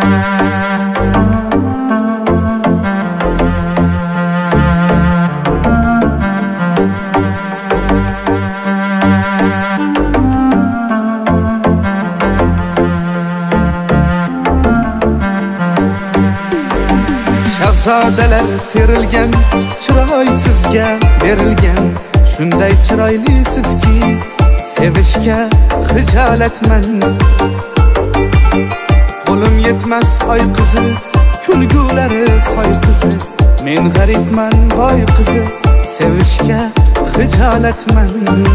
Shahzodalar terilgan, chiroy sizga berilgan. Shunday chiroyli sizki, sevishga xijolatman. Qo'lim yetmas oy qizi, kulgulari soy qizi. Men g'aribman boy qizi, sevishga xijolatman.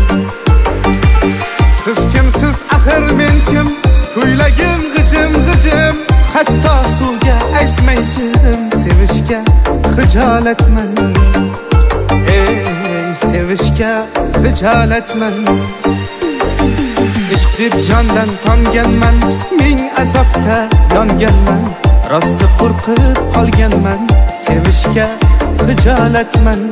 Siz kimsiz axir men kim? Kuylagim g'ijim g'ijim, hatto suvga aytmaychidim. Sevishga xijolatman. Sevishga xijolatman. Ishq deb jondan tonganman, ming azobda yonganman. Rosti qo'rqib qolganman, sevishga xijolatman.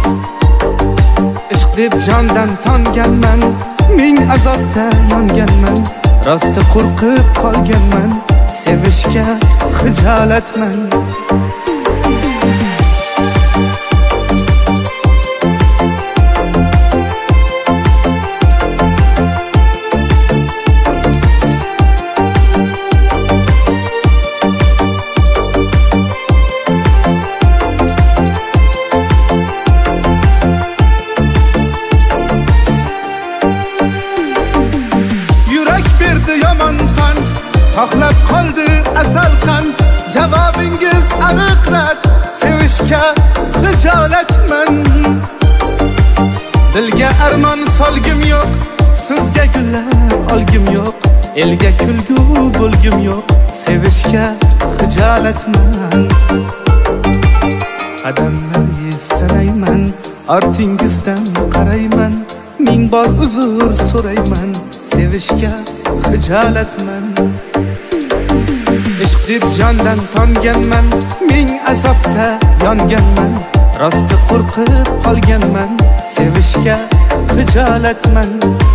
Ishq deb jondan tonganman, ming azobda yonganman. Rosti qo'rqib qolganman, sevishga xijolatman. Xohlab qoldi asal qand, javobingiz aniq rad. Sevishga xijolatman. Dilga armon solgim yo'q, sizga gullar olgim yo'q. Elga kulgu bo'lgim yo'q, sevishga xijolatman. Qadamlarni sanayman, ortingizdan qarayman. Ming bor uzr so'rayman, sevishga xijolatman. Ishq deb jondan tonganman, ming azobda yonganman. Rosti qo'rqib qolganman, sevishga xijolatman.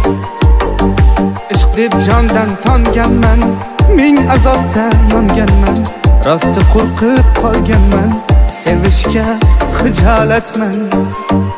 Ishq deb jondan tonganman, ming azobda yonganman. Rosti qo'rqib qolganman, sevishga xijolatman.